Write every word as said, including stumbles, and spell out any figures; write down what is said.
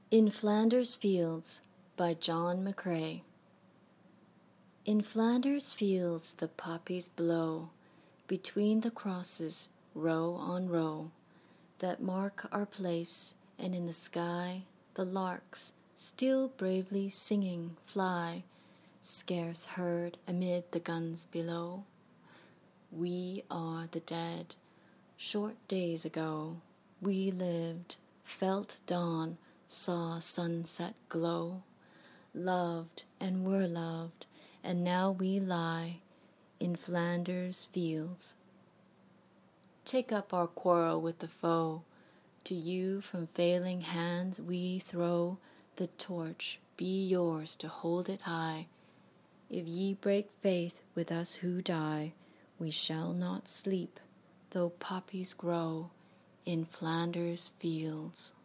In Flanders Fields by John McCrae. In Flanders fields the poppies blow between the crosses, row on row, that mark our place, and in the sky the larks, still bravely singing, fly, scarce heard amid the guns below. We are the dead. Short days ago we lived, felt dawn, saw sunset glow, loved and were loved, and now we lie in Flanders fields. Take up our quarrel with the foe. To you from failing hands we throw the torch. Be yours to hold it high. If ye break faith with us who die, we shall not sleep, though poppies grow in Flanders fields.